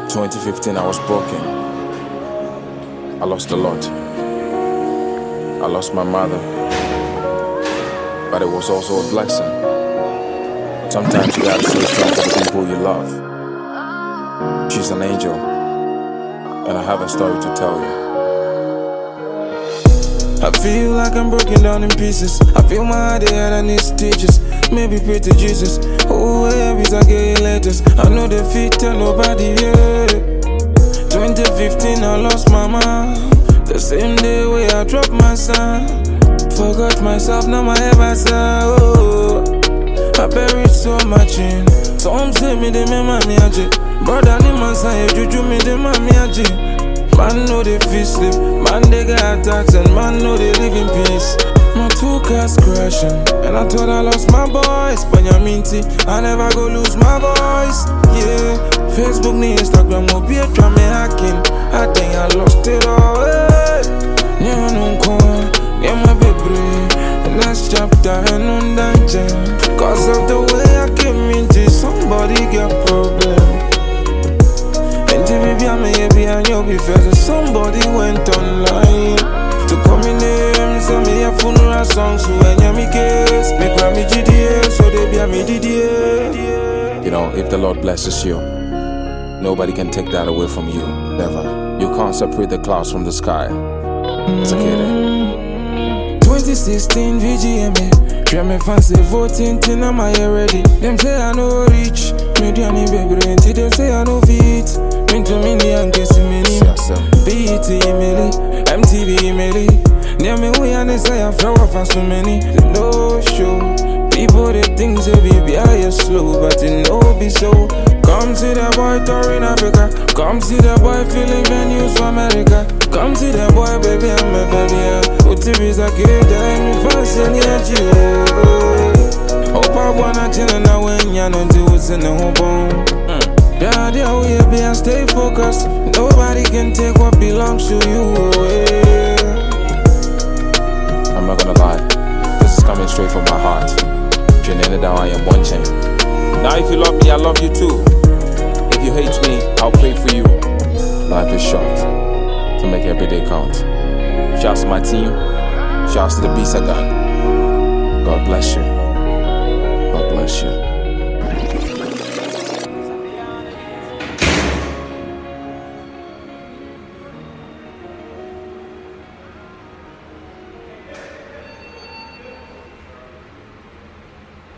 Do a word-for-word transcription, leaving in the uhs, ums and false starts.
twenty fifteen, I was broken. I lost a lot. I lost my mother, but it was also a blessing. Sometimes you gotta stay strong for the people you love. She's an angel, and I have a story to tell you. I feel like I'm broken down in pieces. I feel my heart head and need stitches. Maybe pray to Jesus. Oh, babies, I get letters. I know the feet tell nobody, yeah. twenty fifteen, I lost my mom. The same day where I dropped my son. Forgot myself, now my head myself. Oh, I buried so much in. Some say me, they me mami aje. Brother, ni man say juju me, they mami aje. Man know they feel sleep, man they get attacks, and man know they live in peace. My two cars crashing, and I thought I lost my voice. Banyaminti, I never go lose my voice. Yeah, Facebook ni Instagram will be a try me hacking. I think I lost it all. Hey, yeah, no one, yeah, my baby. Last chapter and on dungeon. Cause of the way I came into somebody got problem. Baby, I may be and you'll be fair. Somebody went online to call me names, send me a funeral song. So when you make case, make me G D A, so they be a me D D A. You know, if the Lord blesses you, nobody can take that away from you. Never. You can't separate the clouds from the sky. It's okay then. twenty sixteen V G M A. Try me fancy voting till I'm ready. Them say I no reach. Me do any baby until they say I no fit. Into mini and guess mini. B E T email, M T V email. Near me we and they say I fell off so many. No show. People they think say baby I is slow, but it no be so. Come see the boy tour in Africa. Come see the boy feeling venues for America. Come see the boy baby I'm a baby. Who T V's a kid and me fast and yet you. Hope I wanna chill now when you're not doing the whole bone. Yeah, yeah, we be and stay focused. Nobody can take what belongs to you away. I'm not gonna lie, this is coming straight from my heart. Trinidad, I am one chain. Now if you love me, I love you too. If you hate me, I'll pray for you. Life is short, to make every day count. Shouts to my team, shouts to the beast I got. God bless you. God bless you.